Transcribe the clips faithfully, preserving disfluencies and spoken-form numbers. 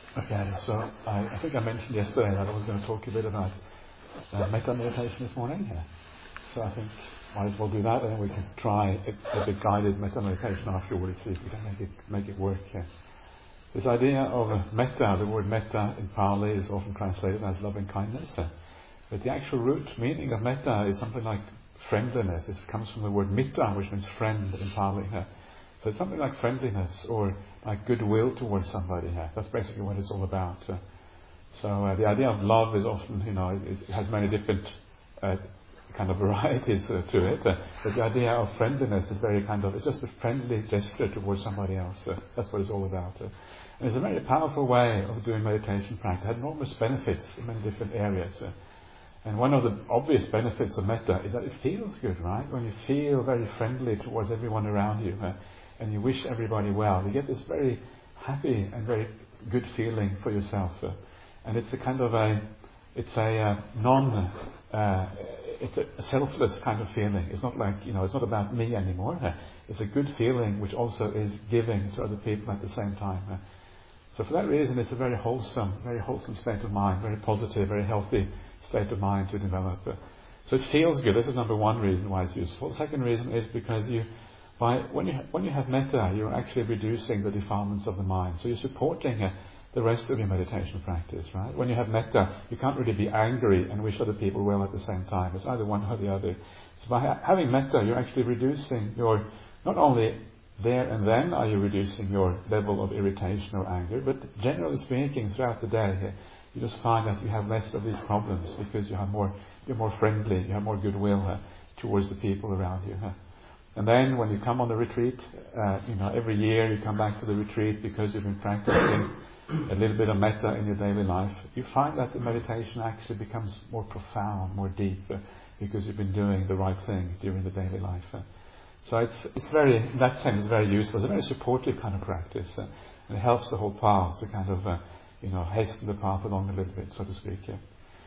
Okay, so I, I think I mentioned yesterday that I was going to talk a bit about uh, metta meditation this morning. Yeah. So I think might as well do that, and then we can try a, a bit guided metta meditation afterwards, see if we can make it make it work. Yeah. This idea of uh, metta, the word metta in Pali is often translated as loving kindness, uh, but the actual root meaning of metta is something like friendliness. It comes from the word mitta, which means friend in Pali. Uh, So it's something like friendliness or like goodwill towards somebody here. That's basically what it's all about. Uh, so uh, the idea of love is often, you know, it, it has many different uh, kind of varieties uh, to it. Uh, but the idea of friendliness is very kind of, it's just a friendly gesture towards somebody else. Uh, that's what it's all about. Uh, and it's a very powerful way of doing meditation practice. It has enormous benefits in many different areas. Uh, and one of the obvious benefits of metta is that it feels good, right? When you feel very friendly towards everyone around you, uh, and you wish everybody well, you get this very happy and very good feeling for yourself. Uh, and it's a kind of a, it's a uh, non, uh, it's a, a selfless kind of feeling. It's not like, you know, it's not about me anymore. Uh, it's a good feeling which also is giving to other people at the same time. Uh, so for that reason, it's a very wholesome, very wholesome state of mind, very positive, very healthy state of mind to develop. Uh, so it feels good. This is number one reason why it's useful. The second reason is because you, By, when, you, when you have metta, you're actually reducing the defilements of the mind. So you're supporting uh, the rest of your meditation practice, right? When you have metta, you can't really be angry and wish other people well at the same time. It's either one or the other. So by ha- having metta, you're actually reducing your, not only there and then are you reducing your level of irritation or anger, but generally speaking, throughout the day, uh, you just find that you have less of these problems because you have more, you're more friendly, you have more goodwill uh, towards the people around you. Uh. And then when you come on the retreat, uh, you know, every year you come back to the retreat because you've been practicing a little bit of metta in your daily life, you find that the meditation actually becomes more profound, more deep, uh, because you've been doing the right thing during the daily life. Uh. So it's it's very, in that sense, it's very useful. It's a very supportive kind of practice, uh, and it helps the whole path to kind of, uh, you know, hasten the path along a little bit, so to speak. Yeah.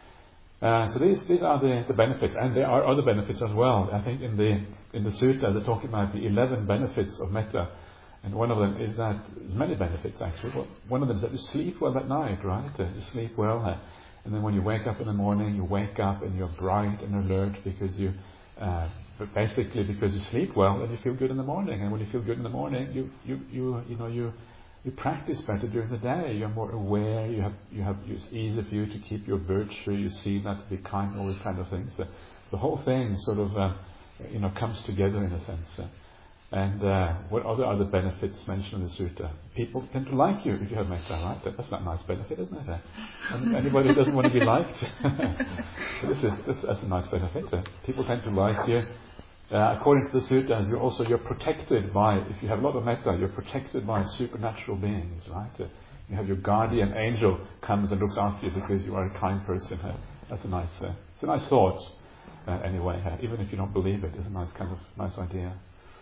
Uh, so these these are the, the benefits, and there are other benefits as well. I think in the in the sutta they're talking about the eleven benefits of metta, and one of them is that there's many benefits actually. Well, one of them is that you sleep well at night, right? Uh, you sleep well, uh, and then when you wake up in the morning, you wake up and you're bright and alert because you, uh, but basically because you sleep well, and you feel good in the morning. And when you feel good in the morning, you you you you know you. You practice better during the day. You're more aware. You have you have it's easier for you to keep your virtue. You see that to be kind, all these kind of things. So the whole thing sort of uh, you know comes together in a sense. Uh, and uh, what other other benefits mentioned in the sutta? People tend to like you if you have metta, right? That's not a nice benefit, isn't it? Uh, anybody who doesn't want to be liked. So this is this, that's a nice benefit. Uh, people tend to like you. Uh, according to the suttas, you're also you're protected by, if you have a lot of metta, you're protected by supernatural beings, right? Uh, you have your guardian angel comes and looks after you because you are a kind person. Uh, that's a nice, uh, it's a nice thought. Uh, anyway, uh, even if you don't believe it, it's a nice kind of nice idea.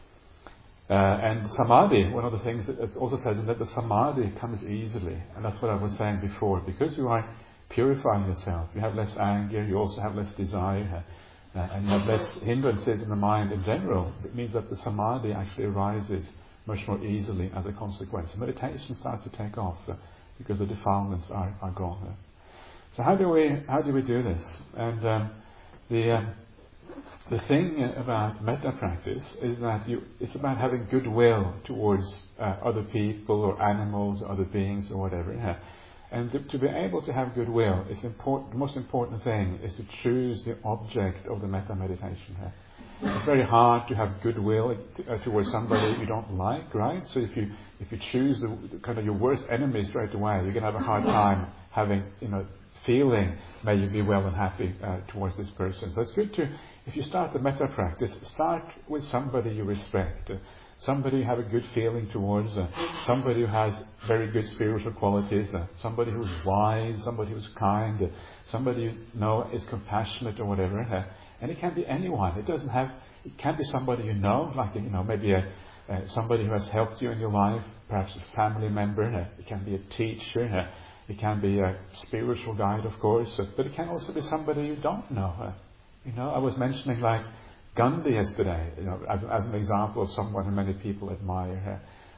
Uh, and samadhi, one of the things that it also says is that the samadhi comes easily, and that's what I was saying before. Because you are purifying yourself, you have less anger, you also have less desire. Uh, Uh, and you have less hindrances in the mind in general. It means that the samadhi actually arises much more easily as a consequence. Meditation starts to take off uh, because the defilements are, are gone. Uh. So how do we how do we do this? And um, the um, the thing about metta practice is that you it's about having goodwill towards uh, other people or animals or other beings or whatever. Yeah. And to, to be able to have goodwill, it's important, the most important thing is to choose the object of the metta meditation. It's very hard to have goodwill to, uh, towards somebody you don't like, right? So if you if you choose the, the kind of your worst enemy straight away, you're going to have a hard time having, you know, feeling may you be well and happy uh, towards this person. So it's good to, if you start the metta practice, start with somebody you respect. Uh, Somebody you have a good feeling towards, uh, somebody who has very good spiritual qualities, uh, somebody who's wise, somebody who's kind, uh, somebody you know is compassionate or whatever. Uh, and it can be anyone. It doesn't have. It can be somebody you know, like you know, maybe a, uh, somebody who has helped you in your life, perhaps a family member. Uh, it can be a teacher. Uh, it can be a spiritual guide, of course. Uh, but it can also be somebody you don't know. Uh, you know, I was mentioning like Gandhi yesterday, you know, as, as an example of someone who many people admire.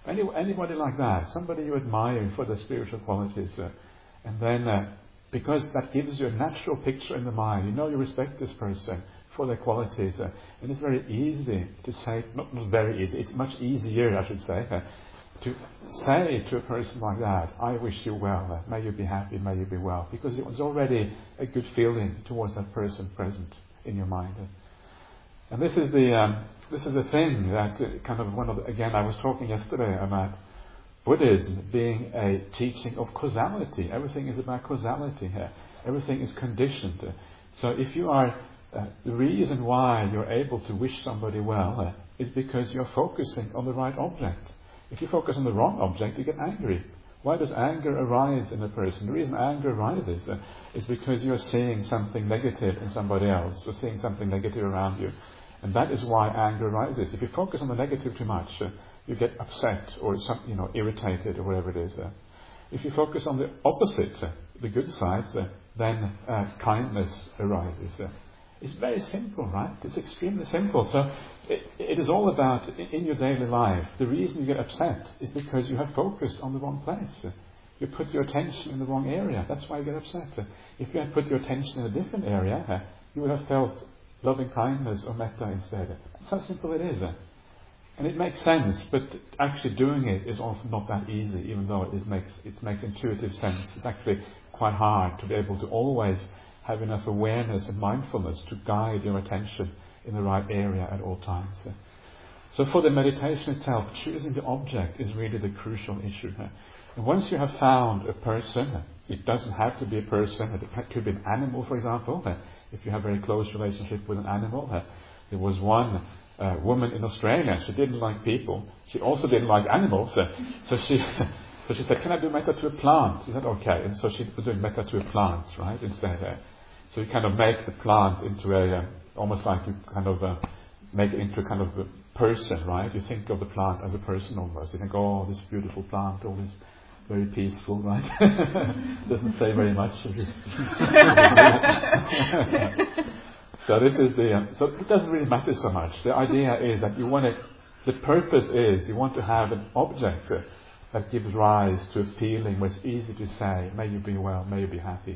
Any, anybody like that, somebody you admire for their spiritual qualities, uh, and then uh, because that gives you a natural picture in the mind, you know you respect this person for their qualities, uh, and it's very easy to say, not, not very easy, it's much easier, I should say, uh, to say to a person like that, I wish you well, uh, may you be happy, may you be well, because it was already a good feeling towards that person present in your mind. Uh, and this is the um, this is the thing that uh, kind of one of the, again I was talking yesterday about Buddhism being a teaching of causality. Everything is about causality here. Everything is conditioned. Uh, so if you are Uh, the reason why you're able to wish somebody well uh, is because you're focusing on the right object. If you focus on the wrong object, you get angry. Why does anger arise in a person? The reason anger arises uh, is because you're seeing something negative in somebody else, or seeing something negative around you. And that is why anger arises. If you focus on the negative too much, uh, you get upset or some, you know, irritated or whatever it is. Uh. If you focus on the opposite, uh, the good sides, uh, then uh, kindness arises. Uh. It's very simple, right? It's extremely simple. So it, it is all about, in your daily life, the reason you get upset is because you have focused on the wrong place. You put your attention in the wrong area. That's why you get upset. If you had put your attention in a different area, you would have felt loving kindness or metta instead. That's how simple it is. And it makes sense, but actually doing it is often not that easy, even though it is makes, it makes intuitive sense. It's actually quite hard to be able to always have enough awareness and mindfulness to guide your attention in the right area at all times. So for the meditation itself, choosing the object is really the crucial issue. And once you have found a person, it doesn't have to be a person, it could be an animal, for example. If you have a very close relationship with an animal. There was one uh, woman in Australia, she didn't like people. She also didn't like animals. So she... So she said, can I do metta to a plant? She said, okay. And so she was doing metta to a plant, right, instead. Uh, so you kind of make the plant into a, uh, almost like you kind of uh, make it into a kind of a person, right? You think of the plant as a person almost. You think, oh, this beautiful plant, all this very peaceful, right? Doesn't say very much. So this is the, um, so it doesn't really matter so much. The idea is that you want to, the purpose is you want to have an object uh, that gives rise to a feeling where it's easy to say, may you be well, may you be happy.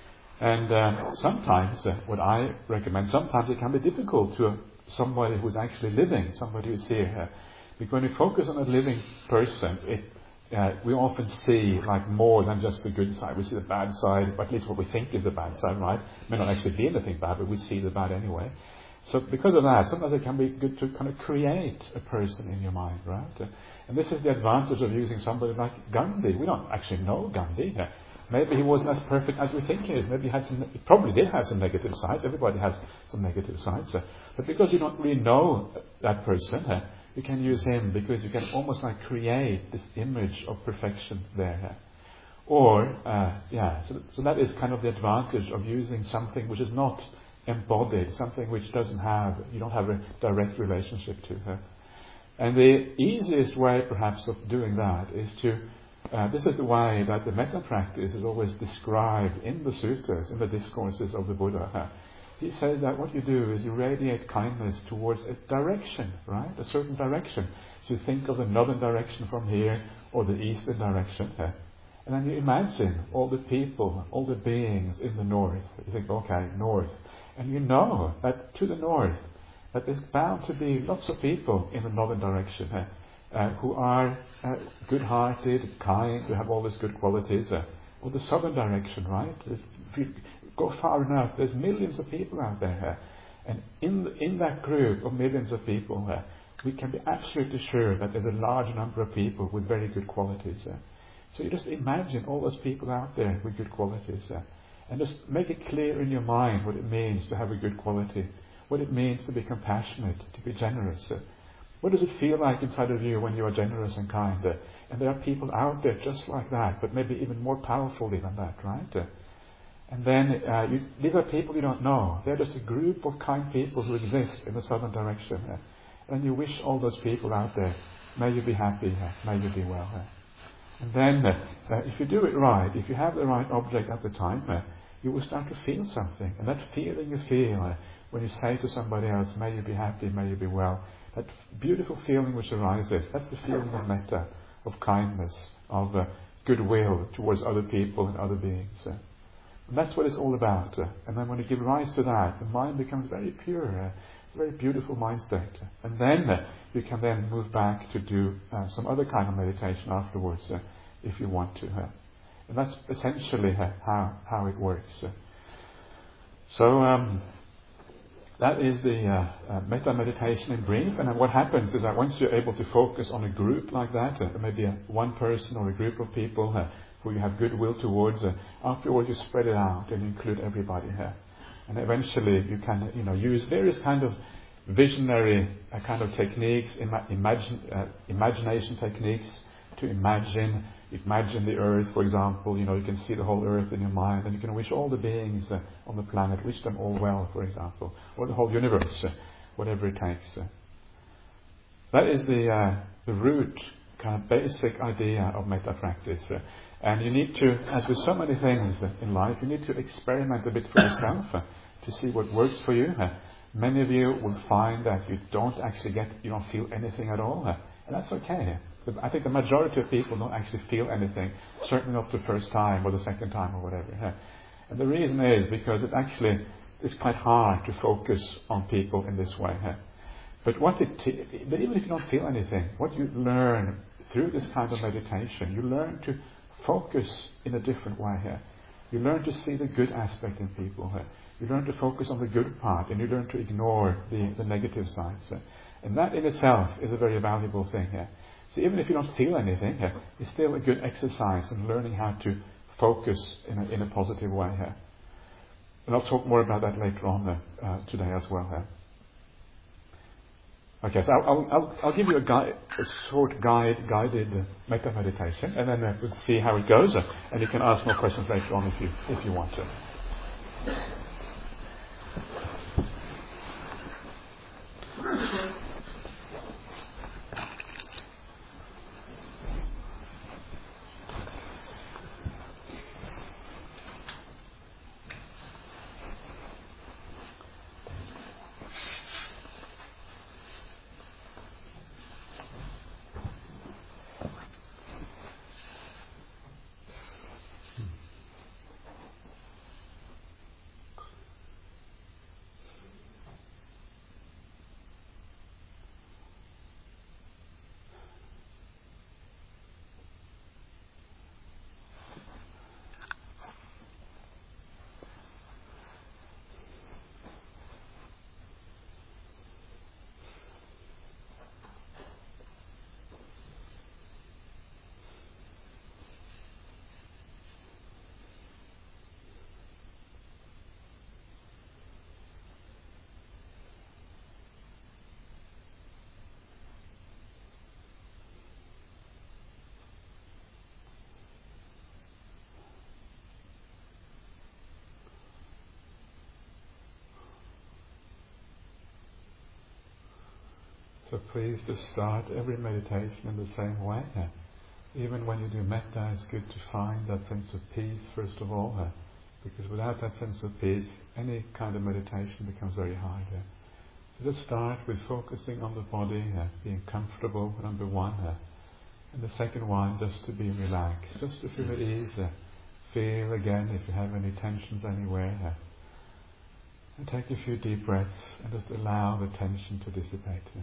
And um, sometimes, uh, what I recommend, sometimes it can be difficult to uh, somebody who's actually living, somebody who's here. Because when we focus on a living person, it, uh, we often see like more than just the good side. We see the bad side, or at least what we think is the bad side, right? It may not actually be anything bad, but we see the bad anyway. So because of that, sometimes it can be good to kind of create a person in your mind, right? Uh, and this is the advantage of using somebody like Gandhi. We don't actually know Gandhi. Uh, maybe he wasn't as perfect as we think he is. Maybe he had some, he probably did have some negative sides. Everybody has some negative sides. Uh, but because you don't really know that person, uh, you can use him because you can almost like create this image of perfection there. Uh, or, uh, yeah, so, so that is kind of the advantage of using something which is not embodied, something which doesn't have, you don't have a direct relationship to her. And the easiest way perhaps of doing that is to, uh, this is the way that the metta practice is always described in the sutras, in the discourses of the Buddha. He says that what you do is you radiate kindness towards a direction, right? A certain direction. So you think of the northern direction from here, or the eastern direction. And then you imagine all the people, all the beings in the north. You think, okay, north. And you know that to the north, that there's bound to be lots of people in the northern direction uh, uh, who are uh, good-hearted, kind, who have all these good qualities. Uh, or the southern direction, right? If you go far enough, there's millions of people out there. Uh, and in the, in that group of millions of people, uh, we can be absolutely sure that there's a large number of people with very good qualities. Uh. So you just imagine all those people out there with good qualities. Uh, and just make it clear in your mind what it means to have a good quality. What it means to be compassionate, to be generous. Uh, what does it feel like inside of you when you are generous and kind? Uh, and there are people out there just like that, but maybe even more powerfully than that, right? Uh, and then uh, you, these are people you don't know. They're just a group of kind people who exist in the southern direction. Uh, and you wish all those people out there, may you be happy, uh, may you be well. Uh. And then, uh, uh, if you do it right, if you have the right object at the time, uh, you will start to feel something. And that feeling you feel uh, when you say to somebody else, may you be happy, may you be well, that beautiful feeling which arises, that's the feeling of metta. of kindness, of uh, goodwill towards other people and other beings. Uh, and that's what it's all about. Uh, and then when you give rise to that, the mind becomes very pure. Uh, it's a very beautiful mind state. Uh, and then uh, you can then move back to do uh, some other kind of meditation afterwards, uh, if you want to. Uh, and that's essentially uh, how how it works. Uh, so. Um, That is the uh, uh, metta meditation in brief. And then what happens is that once you're able to focus on a group like that, uh, maybe a, one person or a group of people uh, who you have goodwill towards, uh, afterwards you spread it out and include everybody here. And eventually you can, you know, use various kind of visionary uh, kind of techniques, ima- imagine, uh, imagination techniques to imagine. Imagine the earth, for example. You know, you can see the whole earth in your mind, and you can wish all the beings uh, on the planet, wish them all well, for example, or the whole universe, uh, whatever it takes. Uh. That is the uh, the root, kind of basic idea of metta practice. Uh. And you need to, as with so many things uh, in life, you need to experiment a bit for yourself uh, to see what works for you. Uh. Many of you will find that you don't actually get, you don't feel anything at all, uh, and that's okay. I think the majority of people don't actually feel anything, certainly not the first time or the second time or whatever. Yeah. And the reason is because it actually is quite hard to focus on people in this way. Yeah. But what it, t- but even if you don't feel anything, what you learn through this kind of meditation, you learn to focus in a different way here. You learn to see the good aspect in people here. You learn to focus on the good part, and you learn to ignore the, the negative sides. And that in itself is a very valuable thing here. So even if you don't feel anything, uh, it's still a good exercise in learning how to focus in a, in a positive way here. And I'll talk more about that later on uh, uh, today as well. Uh. Okay, so I'll, I'll, I'll, I'll give you a, guide, a short guide, guided uh, metta meditation, and then uh, we'll see how it goes. Uh, and you can ask more questions later on if you if you want to. So please just start every meditation in the same way. Uh, even when you do metta, it's good to find that sense of peace first of all, uh, because without that sense of peace, any kind of meditation becomes very hard. Uh. So just start with focusing on the body, uh, being comfortable, number one. Uh, and the second one, just to be relaxed, just to feel at ease. Uh, feel again if you have any tensions anywhere. Uh, and take a few deep breaths and just allow the tension to dissipate. Uh.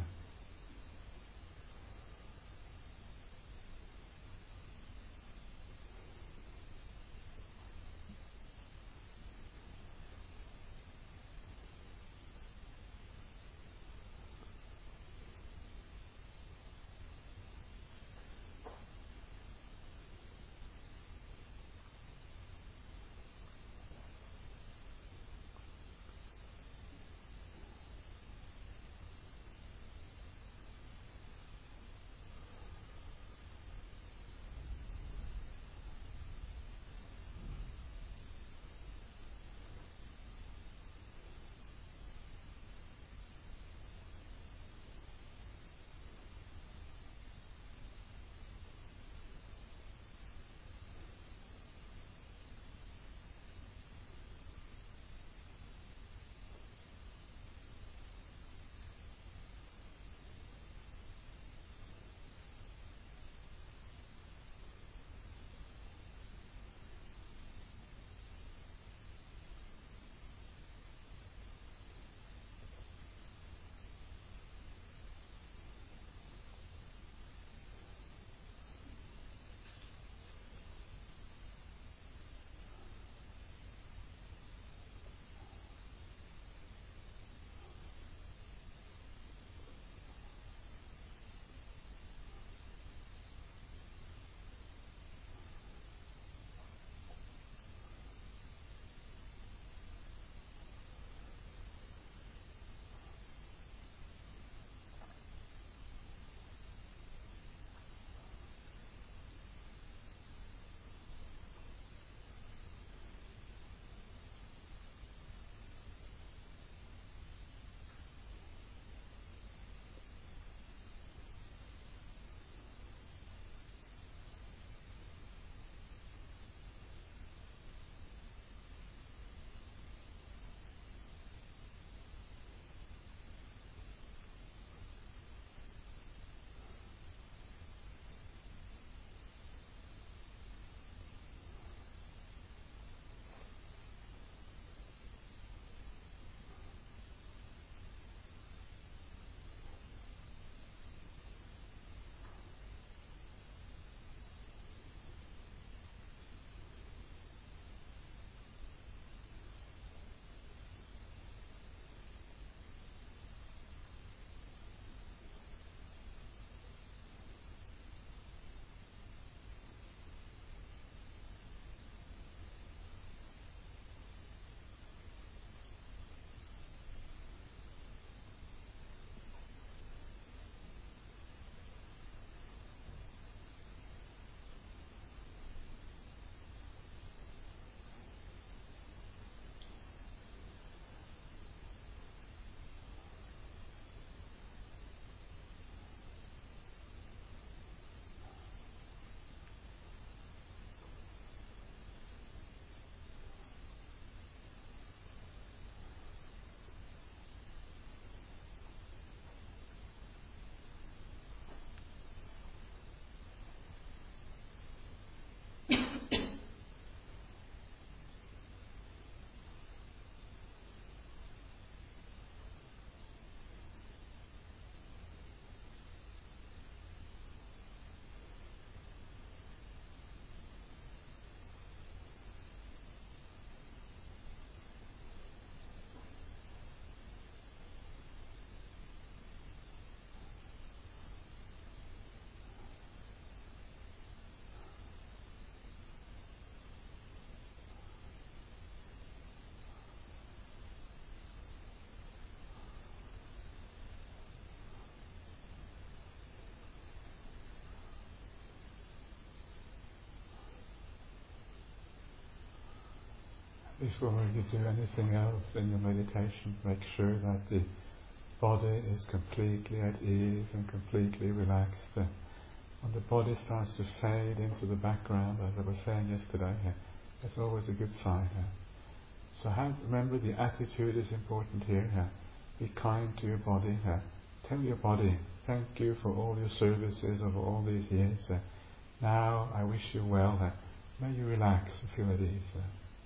before you do anything else in your meditation, make sure that the body is completely at ease and completely relaxed. Uh, when the body starts to fade into the background, as I was saying yesterday, uh, that's always a good sign. Uh. So have, remember, the attitude is important here. Uh. Be kind to your body. Uh. Tell your body, thank you for all your services over all these years. Uh. Now I wish you well. Uh. May you relax and feel at ease. Uh.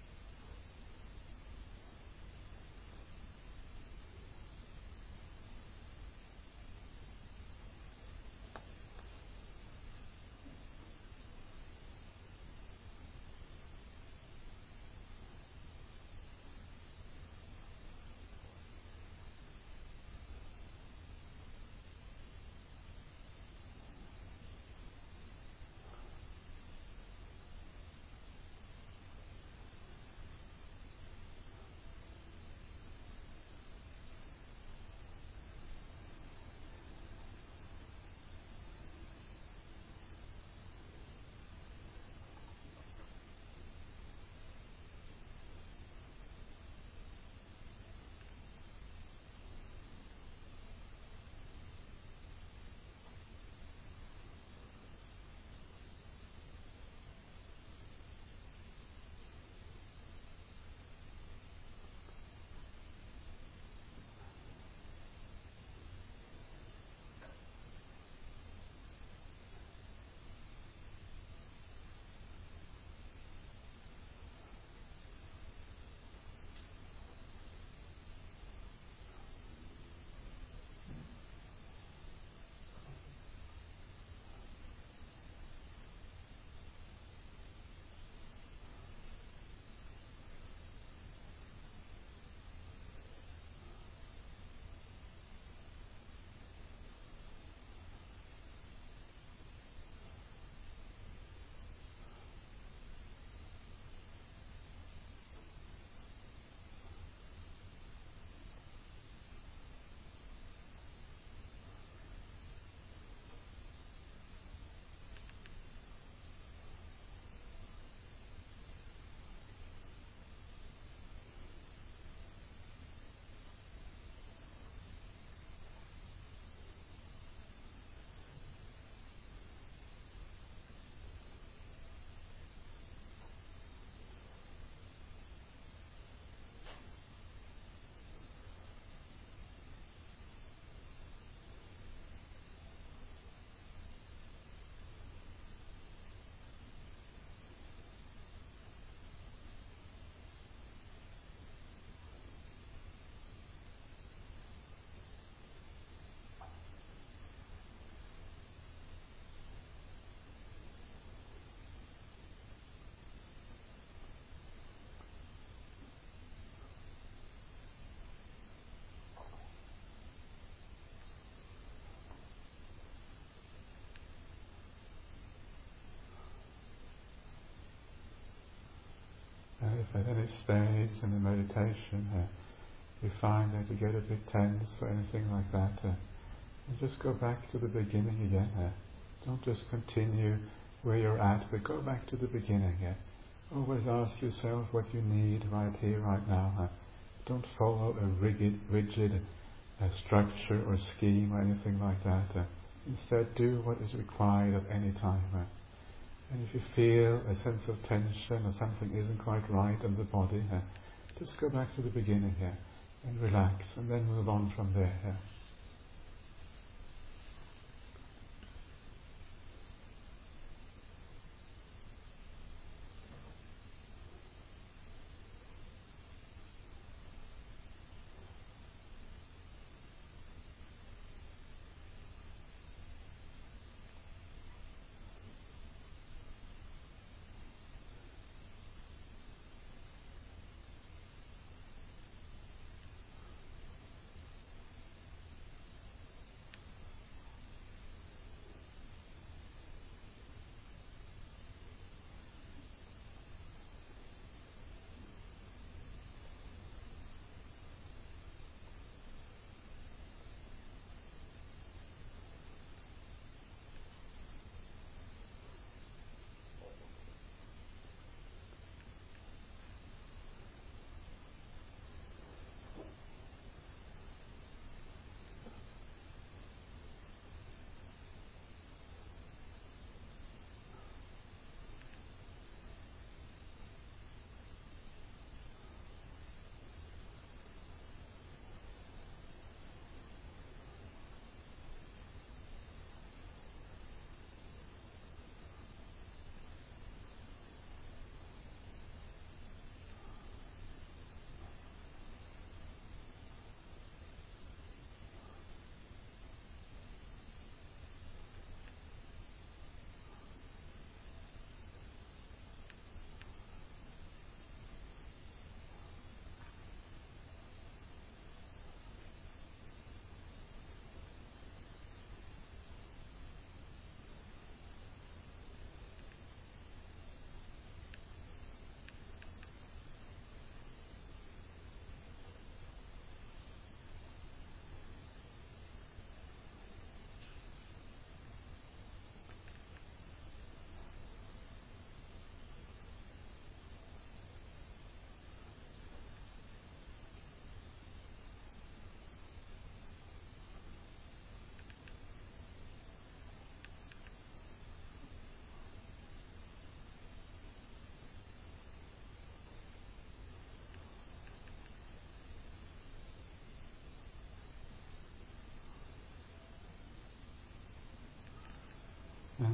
Uh, if at any stage in the meditation uh, you find that you get a bit tense or anything like that, uh, and just go back to the beginning again. Uh, don't just continue where you're at, but go back to the beginning. Uh. Always ask yourself what you need right here, right now. Uh. Don't follow a rigid, rigid uh, structure or scheme or anything like that. Uh. Instead, do what is required at any time. Uh. And if you feel a sense of tension or something isn't quite right in the body, uh, just go back to the beginning here and relax, and then move on from there. Uh.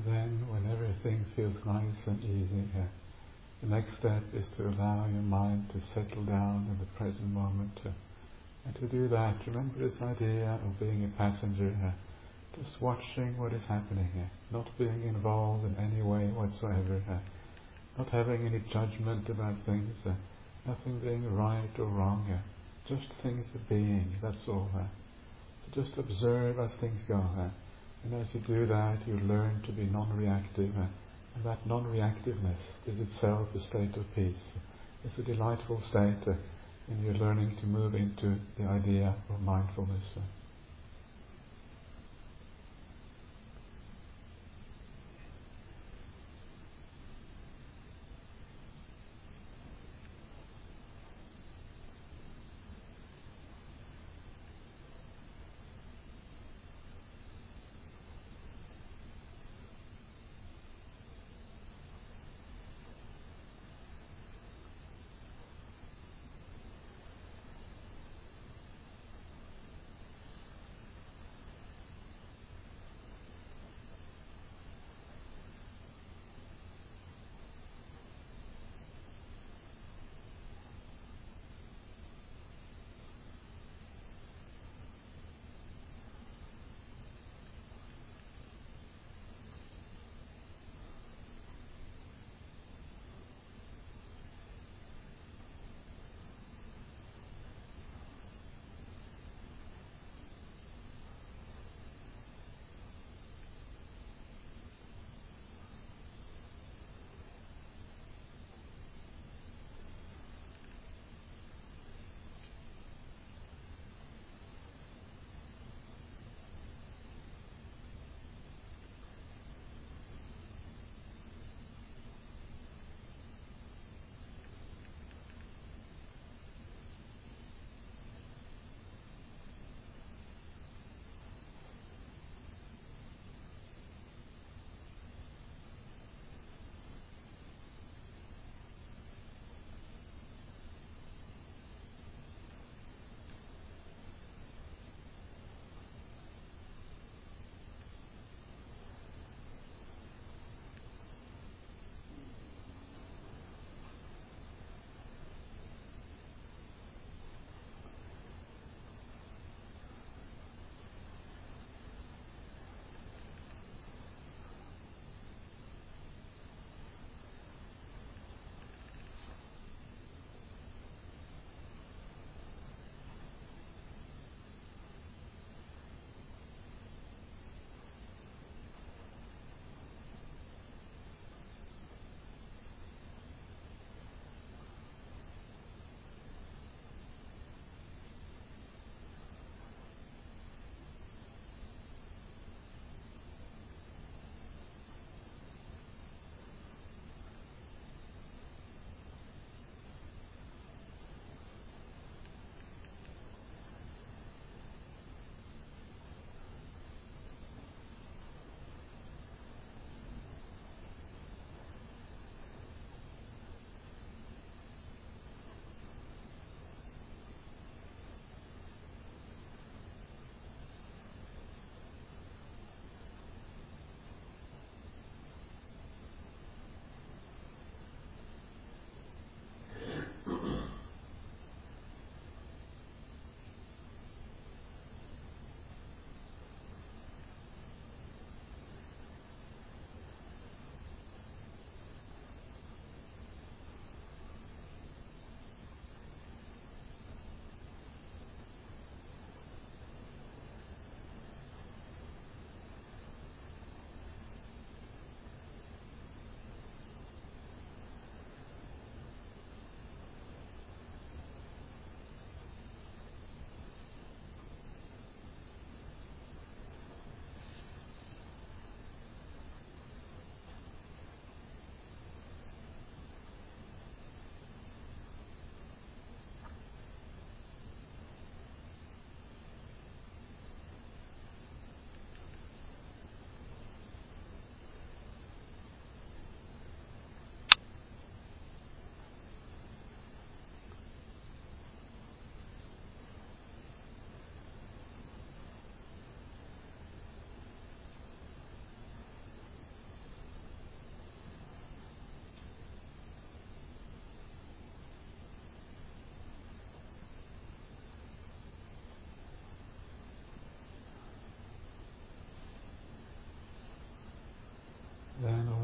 And then when everything feels nice and easy, uh, the next step is to allow your mind to settle down in the present moment. Uh, and to do that, remember this idea of being a passenger, uh, just watching what is happening here, uh, not being involved in any way whatsoever, uh, not having any judgment about things, uh, nothing being right or wrong, uh, just things being, that's all. Uh. So just observe as things go. Uh, and as you do that, you learn to be non-reactive. Uh, and that non-reactiveness is itself a state of peace. It's a delightful state, uh, and you're learning to move into the idea of mindfulness. Uh.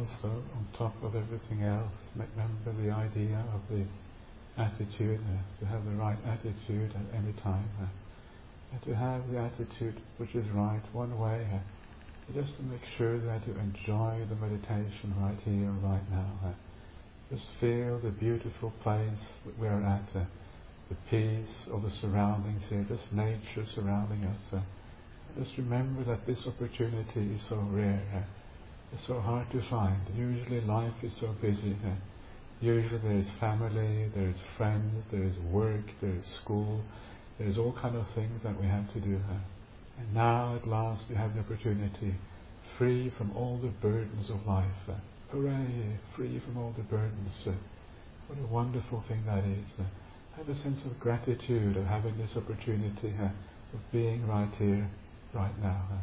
also, on top of everything else, remember the idea of the attitude, uh, to have the right attitude at any time, uh, and to have the attitude which is right one way, uh, just to make sure that you enjoy the meditation right here, right now. Uh, just feel the beautiful place that we're at, uh, the peace of the surroundings here, just nature surrounding us. Uh, just remember that this opportunity is so rare. Uh, it's so hard to find. Usually life is so busy. Uh, usually there is family, there is friends, there is work, there is school, there is all kind of things that we have to do. Uh, and now at last we have the opportunity, free from all the burdens of life. Uh, hooray, free from all the burdens. Uh, what a wonderful thing that is. Uh, have a sense of gratitude of having this opportunity uh, of being right here, right now. Uh.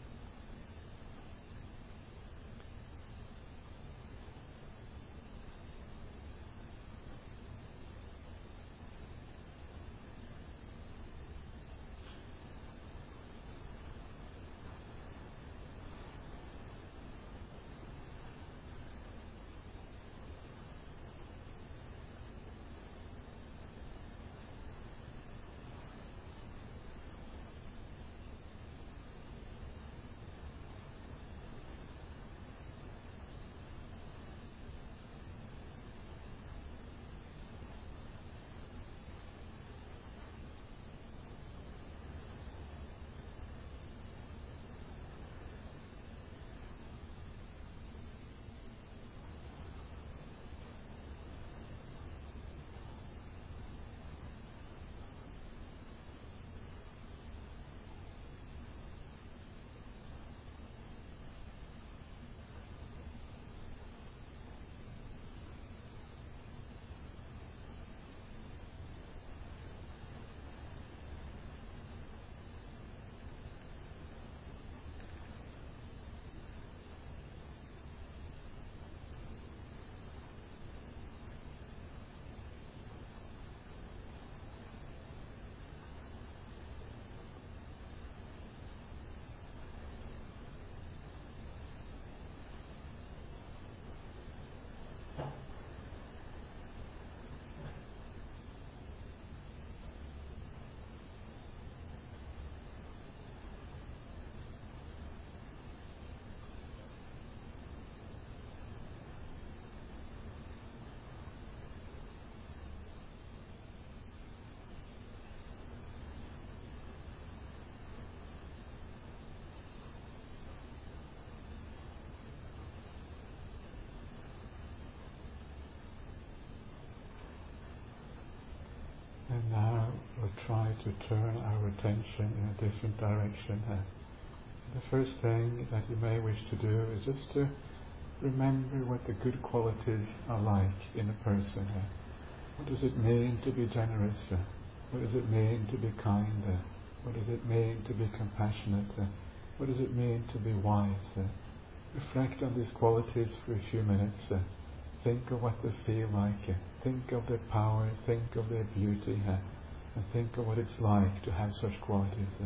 And now we'll try to turn our attention in a different direction. Uh, the first thing that you may wish to do is just to remember what the good qualities are like in a person. Uh, what does it mean to be generous? Uh, what does it mean to be kind? Uh, what does it mean to be compassionate? Uh, what does it mean to be wise? Uh, reflect on these qualities for a few minutes. Uh, Think of what they feel like, uh, think of their power, think of their beauty, uh, and think of what it's like to have such qualities. Uh.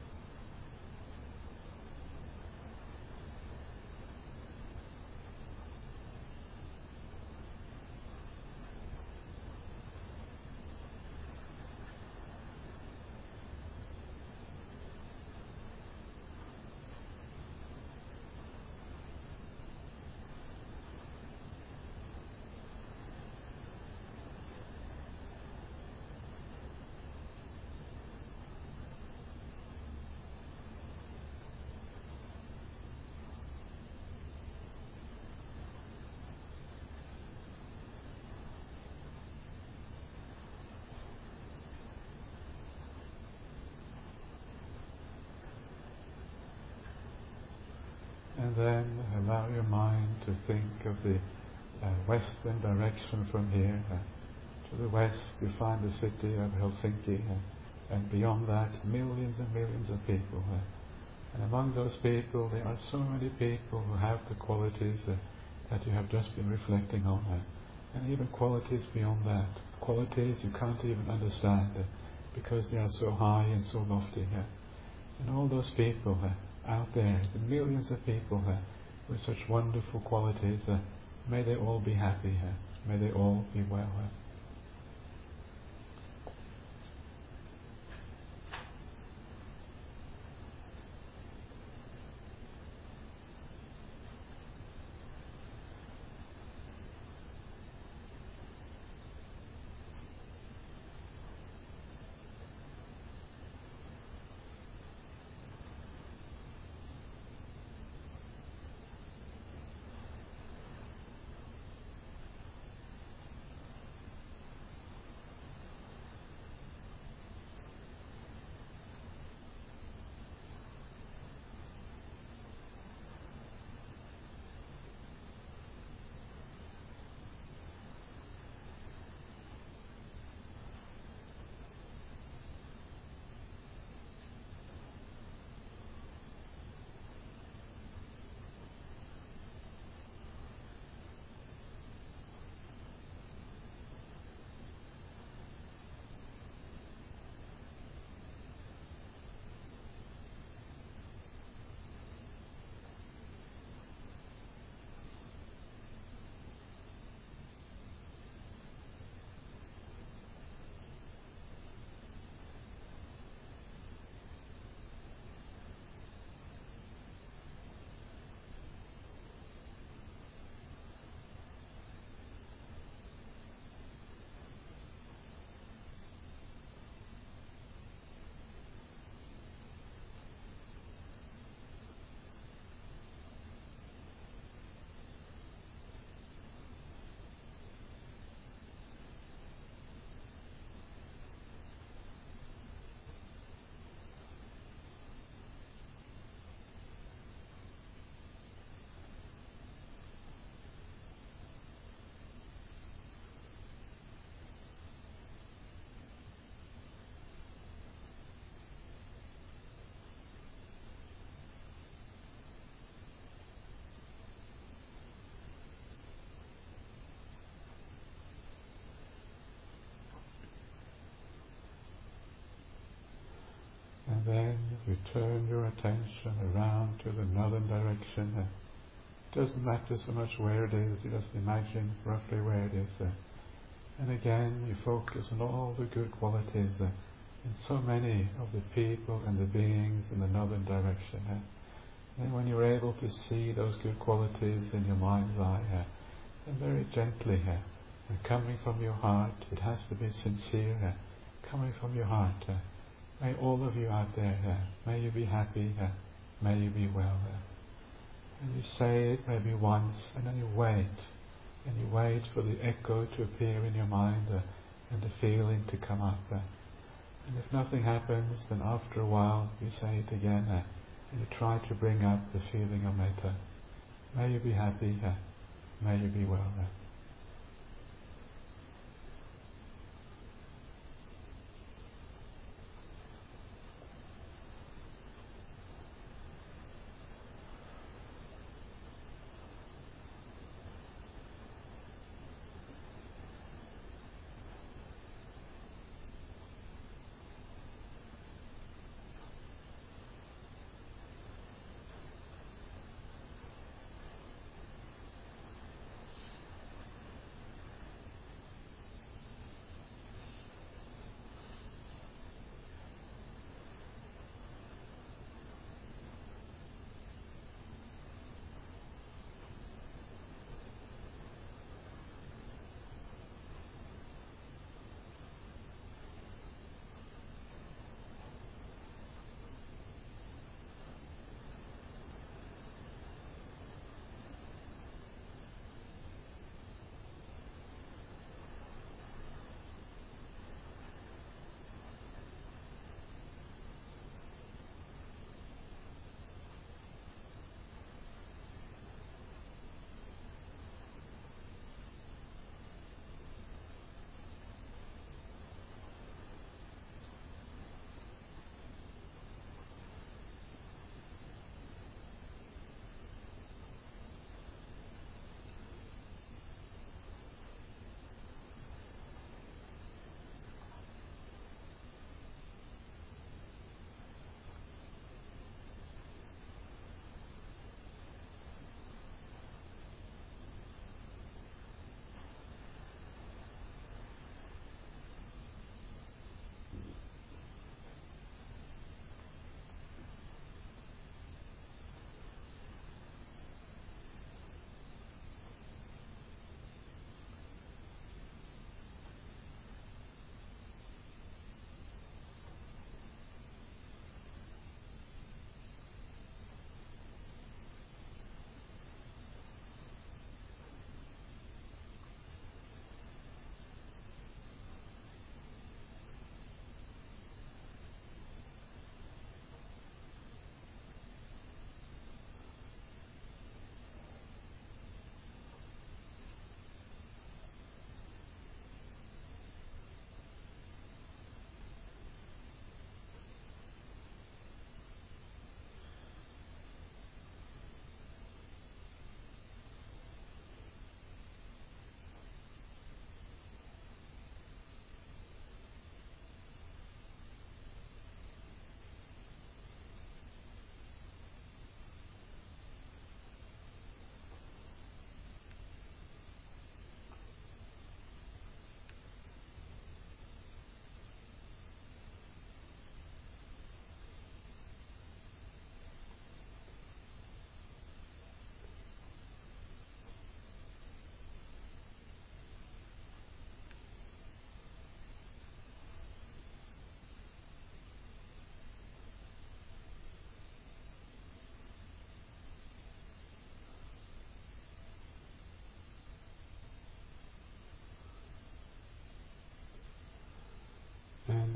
And then allow your mind to think of the uh, western direction from here. Uh, to the west you find the city of Helsinki, uh, and beyond that millions and millions of people. Uh, and among those people there are so many people who have the qualities uh, that you have just been reflecting on. Uh, and even qualities beyond that. Qualities you can't even understand uh, because they are so high and so lofty. Uh, and all those people uh, out there, the millions of people, uh, with such wonderful qualities. Uh, may they all be happy. Uh, may they all be well. Uh. And then you turn your attention around to the northern direction. Uh, it doesn't matter so much where it is, you just imagine roughly where it is. Uh, and again you focus on all the good qualities uh, in so many of the people and the beings in the northern direction. Uh, and when you're able to see those good qualities in your mind's eye, uh, and very gently, uh, and coming from your heart, it has to be sincere, uh, coming from your heart. Uh, May all of you out there, uh, may you be happy, uh, may you be well. Uh, and you say it maybe once, and then you wait, and you wait for the echo to appear in your mind, uh, and the feeling to come up. Uh, and if nothing happens, then after a while you say it again, uh, and you try to bring up the feeling of metta. May you be happy, uh, may you be well. Uh.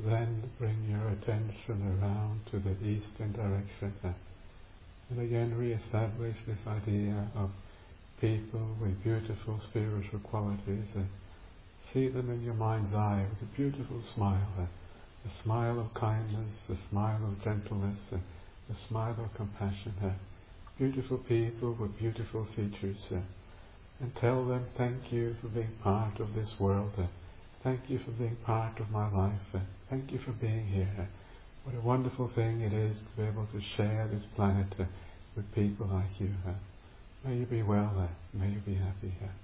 then bring your attention around to the eastern direction. Uh, and again re-establish this idea of people with beautiful spiritual qualities. Uh, see them in your mind's eye with a beautiful smile. Uh, a smile of kindness, a smile of gentleness, uh, a smile of compassion. Uh, beautiful people with beautiful features. Uh, and tell them, thank you for being part of this world. Uh, thank you for being part of my life. Uh, thank you for being here. Uh, what a wonderful thing it is to be able to share this planet uh, with people like you. Uh, may you be well. Uh, may you be happy. Uh,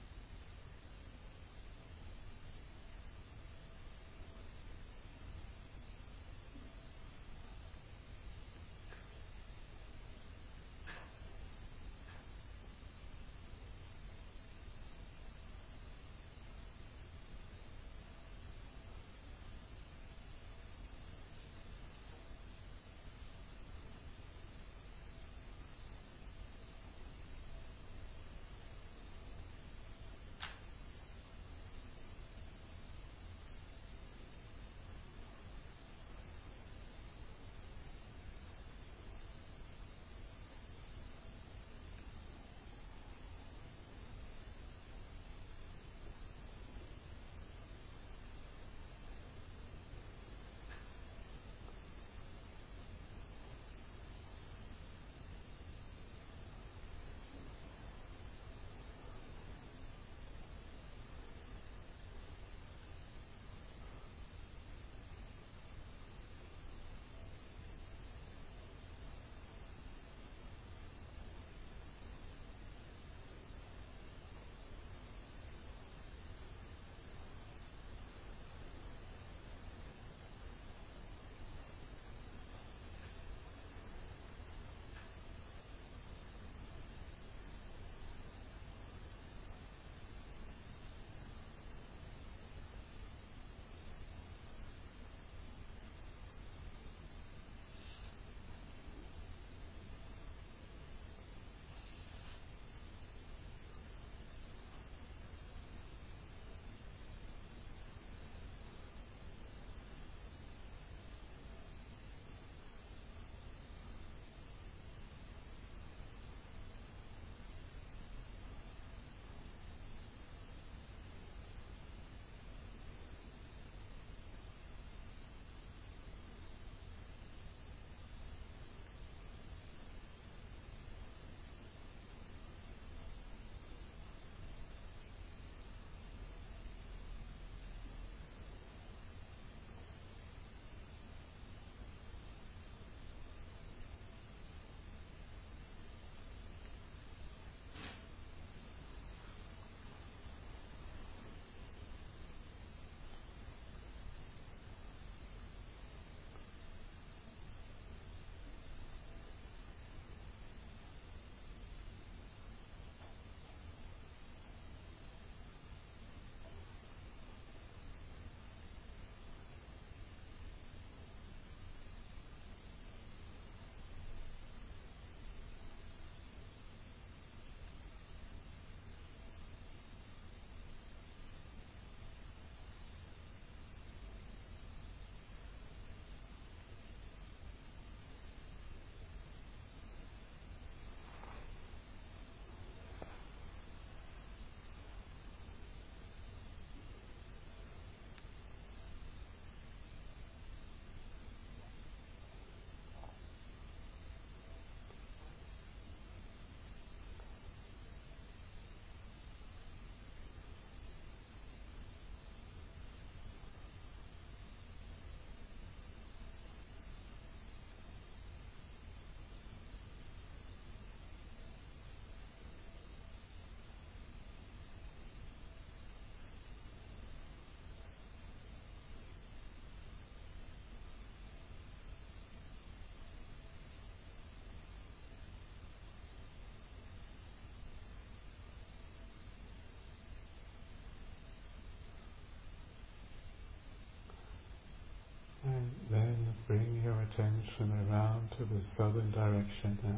And then bring your attention around to the southern direction. Uh,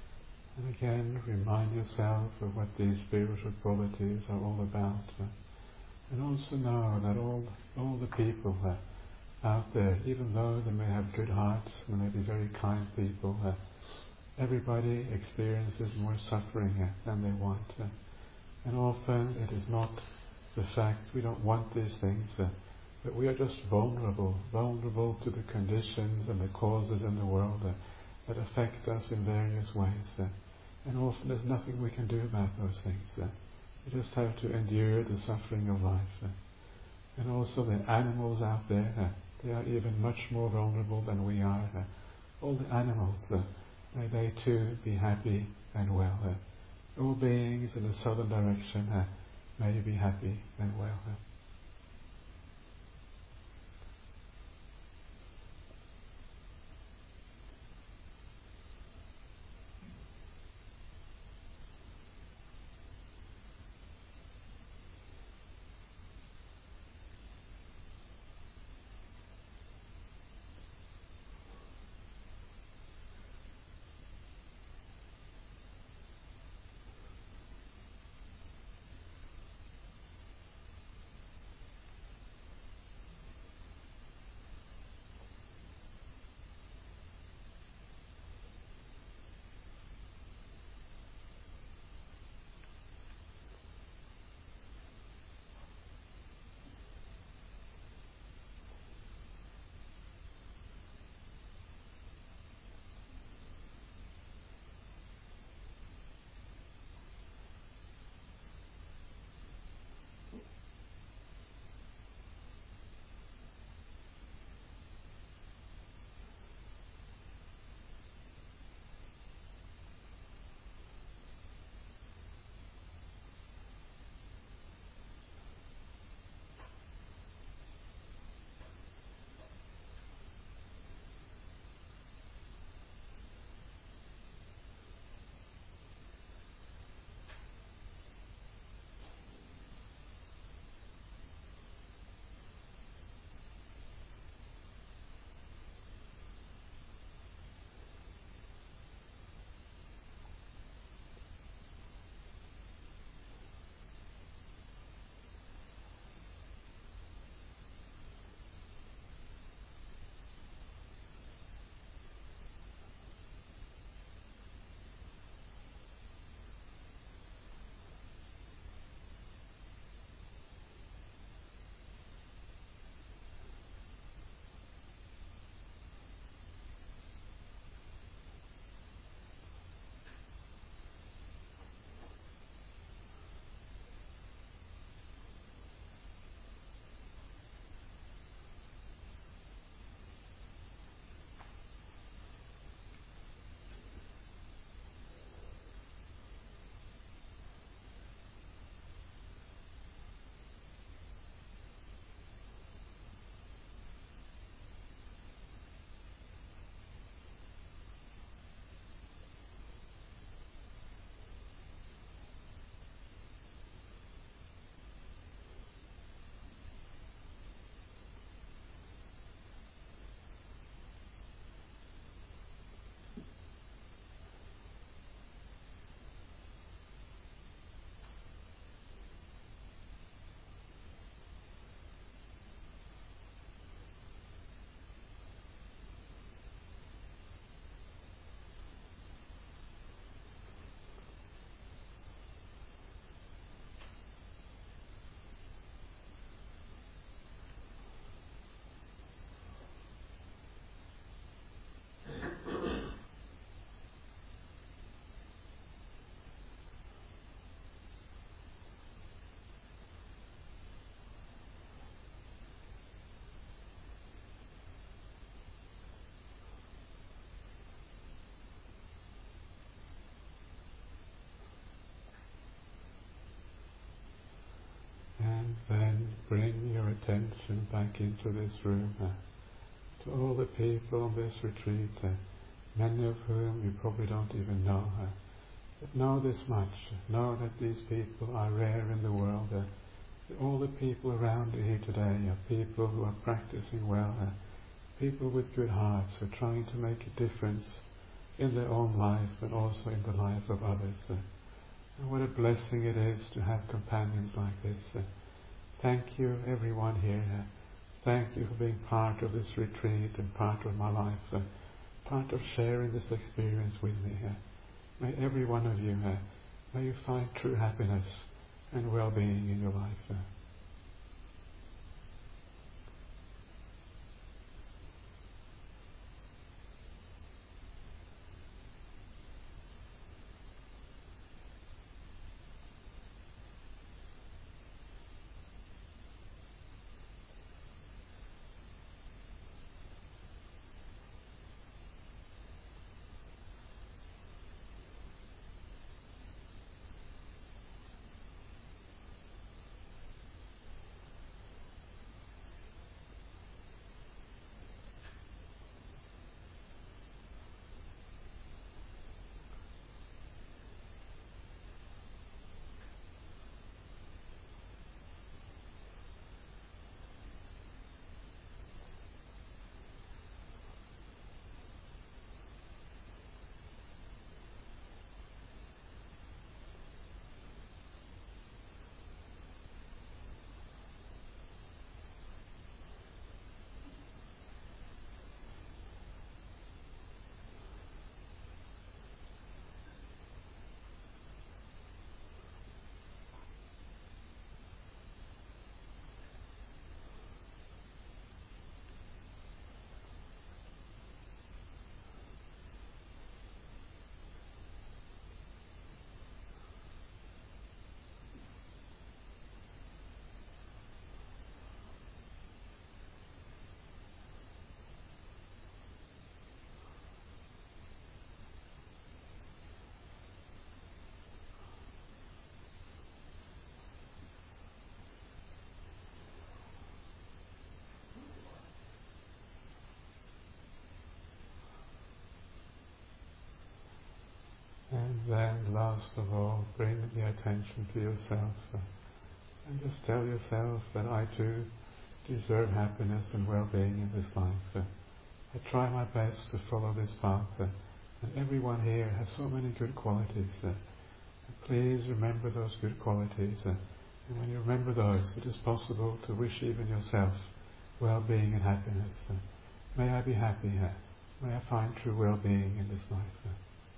and again, remind yourself of what these spiritual qualities are all about. Uh, and also know that all all the people uh, out there, even though they may have good hearts, they may be very kind people, uh, everybody experiences more suffering uh, than they want. Uh, and often it is not the fact we don't want these things, uh, but we are just vulnerable, vulnerable to the conditions and the causes in the world uh, that affect us in various ways. Uh, and often there's nothing we can do about those things. Uh, we just have to endure the suffering of life. Uh, and also the animals out there, uh, they are even much more vulnerable than we are. Uh, all the animals, uh, may they too be happy and well. Uh, all beings in the southern direction uh, may be happy and well. Uh. And then bring your attention back into this room, uh, to all the people on this retreat, uh, many of whom you probably don't even know. Uh, but know this much, know that these people are rare in the world. Uh, all the people around you here today are people who are practicing well, uh, people with good hearts who are trying to make a difference in their own life and also in the life of others. Uh, and what a blessing it is to have companions like this. Uh, thank you everyone here uh, thank you for being part of this retreat and part of my life, uh, part of sharing this experience with me. Uh, may every one of you, uh, may you find true happiness and well-being in your life. Uh. And then, last of all, bring the attention to yourself uh, and just tell yourself that I too deserve happiness and well-being in this life. Uh, I try my best to follow this path, uh, and everyone here has so many good qualities. Uh, please remember those good qualities, uh, and when you remember those, it is possible to wish even yourself well-being and happiness. Uh, may I be happy, uh, may I find true well-being in this life. Uh,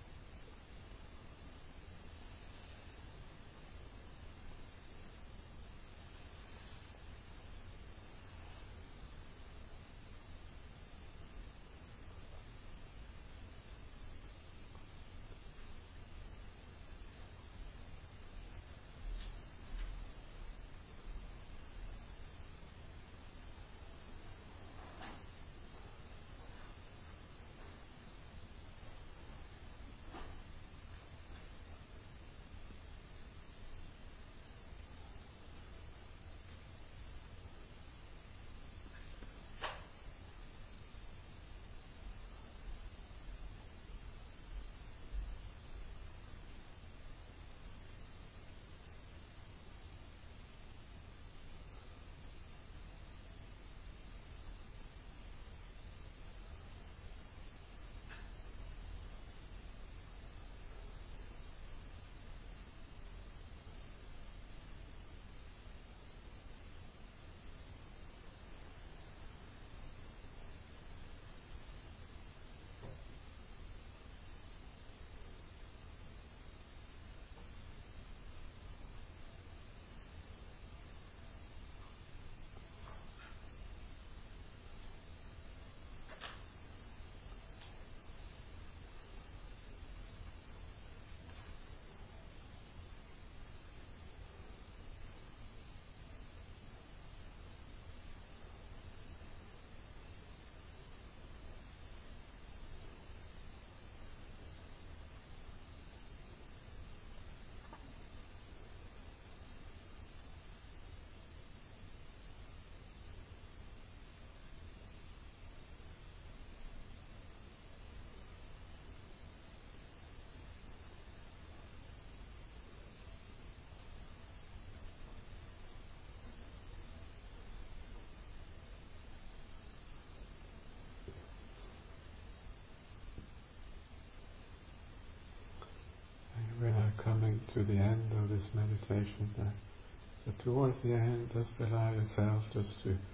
we're now coming to the end of this meditation. Uh, so towards the end, just allow yourself just to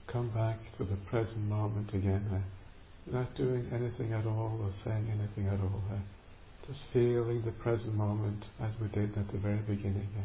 come back to the present moment again, uh, not doing anything at all or saying anything at all, uh, just feeling the present moment as we did at the very beginning. Uh.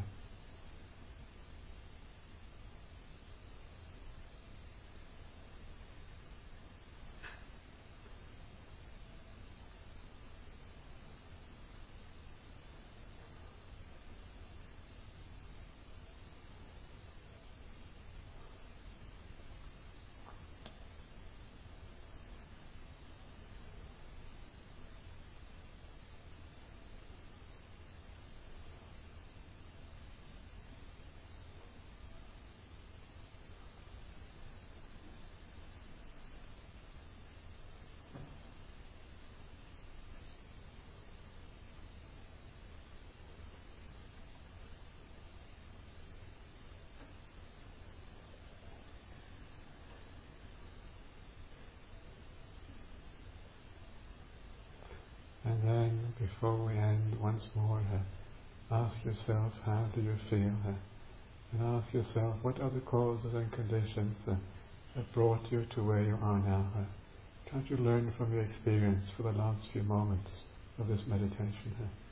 And then, before we end, once more, uh, ask yourself, how do you feel? Uh, and ask yourself, what are the causes and conditions that have brought you to where you are now? Uh, can't you learn from your experience for the last few moments of this meditation? Uh,